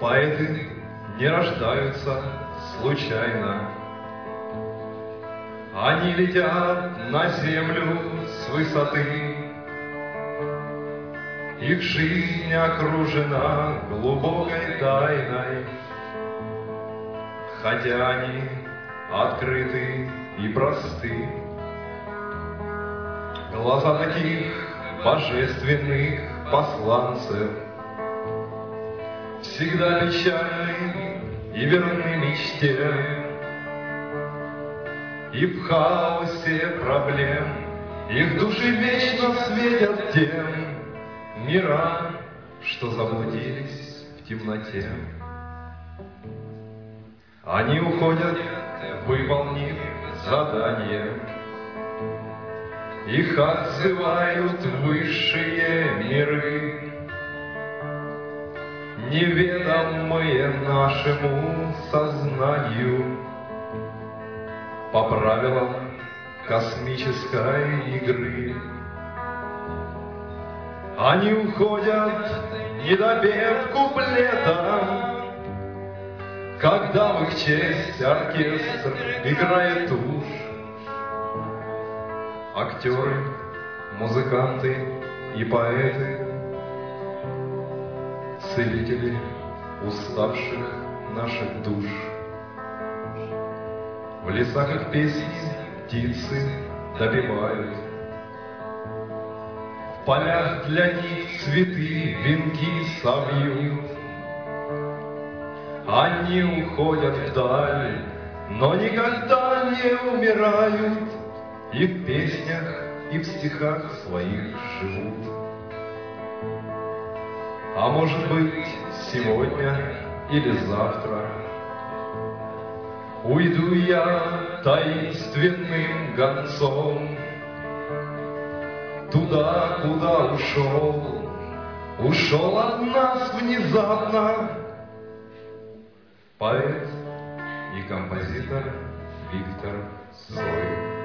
Поэты не рождаются случайно. Они летят на землю с высоты. Их жизнь окружена глубокой тайной, хотя они открыты и просты. Глаза таких божественных посланцев всегда печальны и верны мечте, и в хаосе проблем их души вечно светят тем мирам, что заблудились в темноте. Они уходят, выполнив задание. Их отзывают высшие миры, неведомые нашему сознанию, по правилам космической игры. Они уходят, не допев куплета, когда в их честь оркестр играет тушь. Актеры, музыканты и поэты, целители уставших наших душ. В лесах их песни птицы допевают, в полях для них цветы, венки совьют. Они уходят вдаль, но никогда не умирают, и в песнях, и в стихах своих живут. А может быть, сегодня или завтра уйду я таинственным гонцом туда, куда ушел от нас внезапно поэт и композитор Виктор Цой.